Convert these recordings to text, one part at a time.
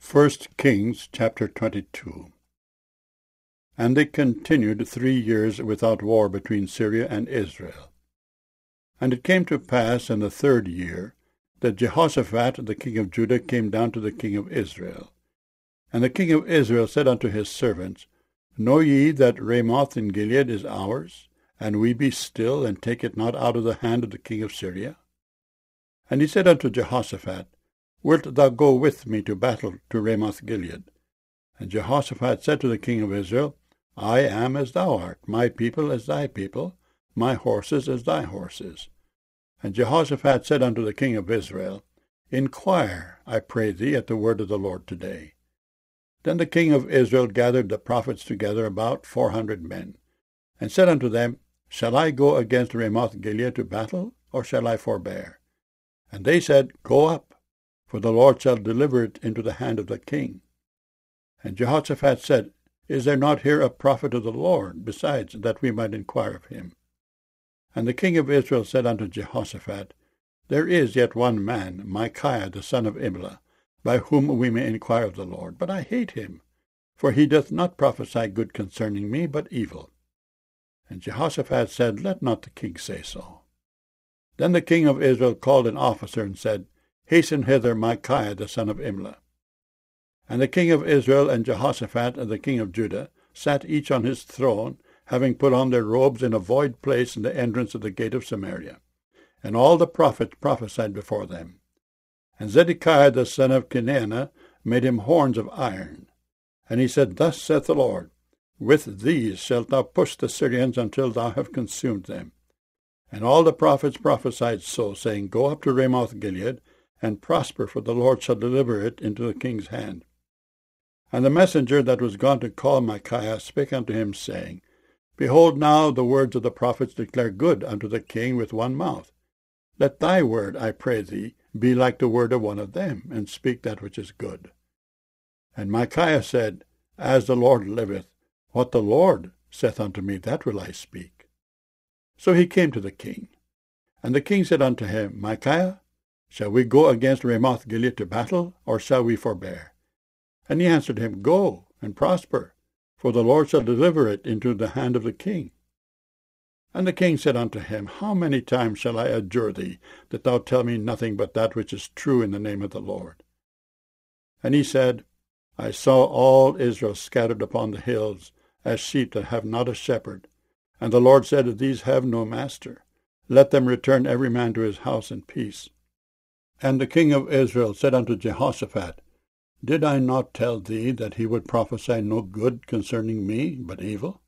1 Kings chapter 22. And they continued 3 years without war between Syria and Israel. And it came to pass in the 3rd year that Jehoshaphat the king of Judah came down to the king of Israel. And the king of Israel said unto his servants, Know ye that Ramoth in Gilead is ours? And we be still, and take it not out of the hand of the king of Syria? And he said unto Jehoshaphat, Wilt thou go with me to battle to Ramoth Gilead? And Jehoshaphat said to the king of Israel, I am as thou art, my people as thy people, my horses as thy horses. And Jehoshaphat said unto the king of Israel, Inquire, I pray thee, at the word of the Lord today. Then the king of Israel gathered the prophets together, about 400 men, and said unto them, Shall I go against Ramoth Gilead to battle, or shall I forbear? And they said, Go up, for the Lord shall deliver it into the hand of the king. And Jehoshaphat said, Is there not here a prophet of the Lord, besides, that we might inquire of him? And the king of Israel said unto Jehoshaphat, There is yet one man, Micaiah the son of Imlah, by whom we may inquire of the Lord. But I hate him, for he doth not prophesy good concerning me, but evil. And Jehoshaphat said, Let not the king say so. Then the king of Israel called an officer and said, Hasten hither Micaiah the son of Imlah. And the king of Israel and Jehoshaphat and the king of Judah sat each on his throne, having put on their robes in a void place in the entrance of the gate of Samaria. And all the prophets prophesied before them. And Zedekiah the son of Kenaanah made him horns of iron. And he said, Thus saith the Lord, With these shalt thou push the Syrians until thou have consumed them. And all the prophets prophesied so, saying, Go up to Ramoth Gilead, and prosper, for the Lord shall deliver it into the king's hand. And the messenger that was gone to call Micaiah spake unto him, saying, Behold, now the words of the prophets declare good unto the king with one mouth. Let thy word, I pray thee, be like the word of one of them, and speak that which is good. And Micaiah said, As the Lord liveth, what the Lord saith unto me, that will I speak. So he came to the king. And the king said unto him, Micaiah, shall we go against Ramoth Gilead to battle, or shall we forbear? And he answered him, Go, and prosper, for the Lord shall deliver it into the hand of the king. And the king said unto him, How many times shall I adjure thee, that thou tell me nothing but that which is true in the name of the Lord? And he said, I saw all Israel scattered upon the hills, as sheep that have not a shepherd. And the Lord said, These have no master. Let them return every man to his house in peace. And the king of Israel said unto Jehoshaphat, Did I not tell thee that he would prophesy no good concerning me, but evil?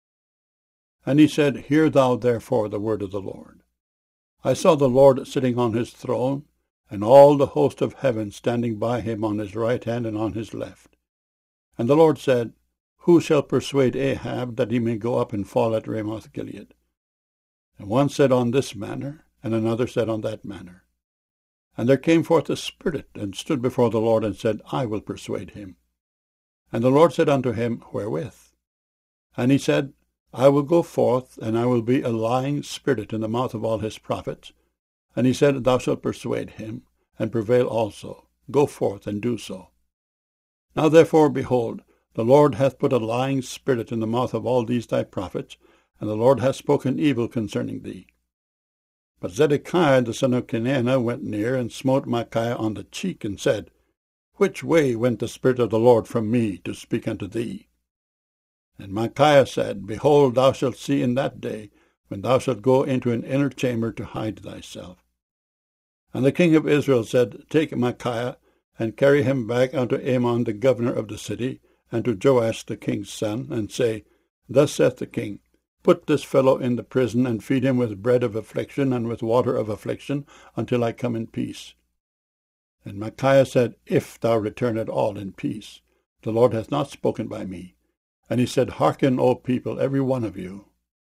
And he said, Hear thou therefore the word of the Lord. I saw the Lord sitting on his throne, and all the host of heaven standing by him on his right hand and on his left. And the Lord said, Who shall persuade Ahab that he may go up and fall at Ramoth Gilead? And one said on this manner, and another said on that manner. And there came forth a spirit, and stood before the Lord, and said, I will persuade him. And the Lord said unto him, Wherewith? And he said, I will go forth, and I will be a lying spirit in the mouth of all his prophets. And he said, Thou shalt persuade him, and prevail also. Go forth, and do so. Now therefore, behold, the Lord hath put a lying spirit in the mouth of all these thy prophets, and the Lord hath spoken evil concerning thee. But Zedekiah the son of Kenaanah went near, and smote Micaiah on the cheek, and said, Which way went the Spirit of the Lord from me to speak unto thee? And Micaiah said, Behold, thou shalt see in that day, when thou shalt go into an inner chamber to hide thyself. And the king of Israel said, Take Micaiah, and carry him back unto Amon the governor of the city, and to Joash the king's son, and say, Thus saith the king, Put this fellow in the prison, and feed him with bread of affliction and with water of affliction, until I come in peace. And Micaiah said, If thou return at all in peace, the Lord hath not spoken by me. And he said, Hearken, O people, every one of you.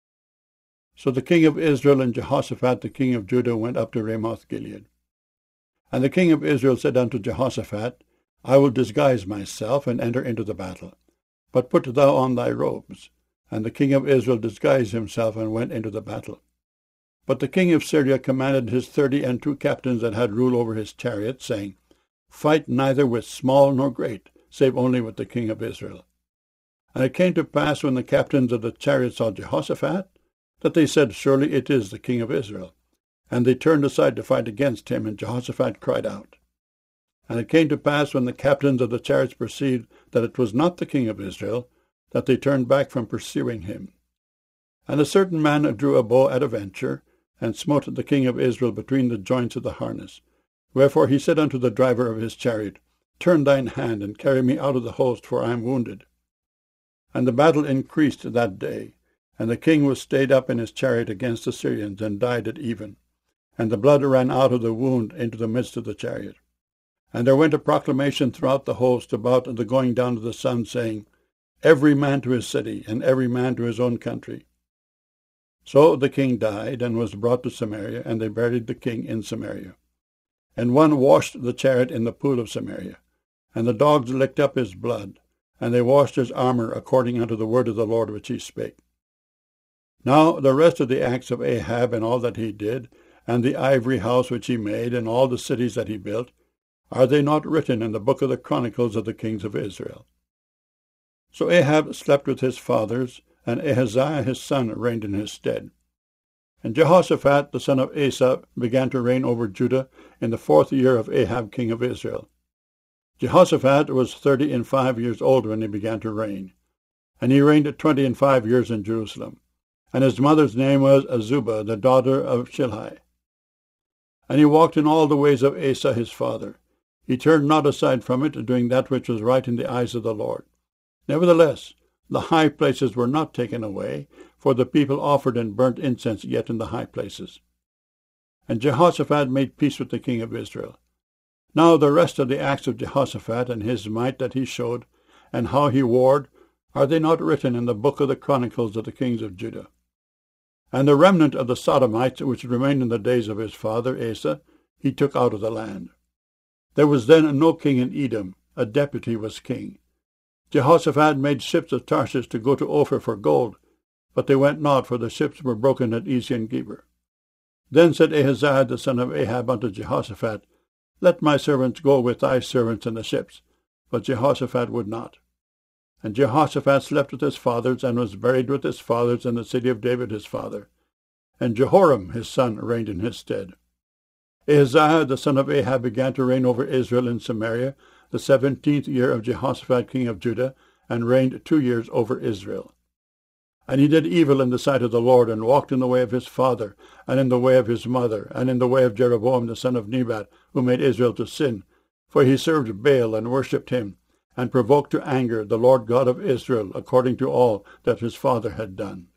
So the king of Israel and Jehoshaphat the king of Judah went up to Ramoth Gilead. And the king of Israel said unto Jehoshaphat, I will disguise myself, and enter into the battle. But put thou on thy robes. And the king of Israel disguised himself, and went into the battle. But the king of Syria commanded his 32 captains that had rule over his chariots, saying, Fight neither with small nor great, save only with the king of Israel. And it came to pass, when the captains of the chariots saw Jehoshaphat, that they said, Surely it is the king of Israel. And they turned aside to fight against him, and Jehoshaphat cried out. And it came to pass, when the captains of the chariots perceived that it was not the king of Israel, that they turned back from pursuing him. And a certain man drew a bow at a venture, and smote the king of Israel between the joints of the harness. Wherefore he said unto the driver of his chariot, Turn thine hand, and carry me out of the host, for I am wounded. And the battle increased that day, and the king was stayed up in his chariot against the Syrians, and died at even. And the blood ran out of the wound into the midst of the chariot. And there went a proclamation throughout the host about the going down of the sun, saying, Every man to his city, and every man to his own country. So the king died, and was brought to Samaria, and they buried the king in Samaria. And one washed the chariot in the pool of Samaria, and the dogs licked up his blood, and they washed his armor according unto the word of the Lord which he spake. Now the rest of the acts of Ahab, and all that he did, and the ivory house which he made, and all the cities that he built, are they not written in the book of the Chronicles of the kings of Israel? So Ahab slept with his fathers, and Ahaziah his son reigned in his stead. And Jehoshaphat the son of Asa began to reign over Judah in the 4th year of Ahab king of Israel. Jehoshaphat was 35 years old when he began to reign, and he reigned 25 years in Jerusalem. And his mother's name was Azubah, the daughter of Shilhi. And he walked in all the ways of Asa his father. He turned not aside from it, doing that which was right in the eyes of the Lord. Nevertheless, the high places were not taken away, for the people offered and burnt incense yet in the high places. And Jehoshaphat made peace with the king of Israel. Now the rest of the acts of Jehoshaphat, and his might that he showed, and how he warred, are they not written in the book of the Chronicles of the kings of Judah? And the remnant of the Sodomites, which remained in the days of his father Asa, he took out of the land. There was then no king in Edom, a deputy was king. Jehoshaphat made ships of Tarshish to go to Ophir for gold, but they went not, for the ships were broken at Ezion-Geber. Then said Ahaziah the son of Ahab unto Jehoshaphat, Let my servants go with thy servants in the ships. But Jehoshaphat would not. And Jehoshaphat slept with his fathers, and was buried with his fathers in the city of David his father. And Jehoram his son reigned in his stead. Ahaziah the son of Ahab began to reign over Israel in Samaria, the 17th year of Jehoshaphat king of Judah, and reigned 2 years over Israel. And he did evil in the sight of the Lord, and walked in the way of his father, and in the way of his mother, and in the way of Jeroboam the son of Nebat, who made Israel to sin. For he served Baal, and worshipped him, and provoked to anger the Lord God of Israel, according to all that his father had done.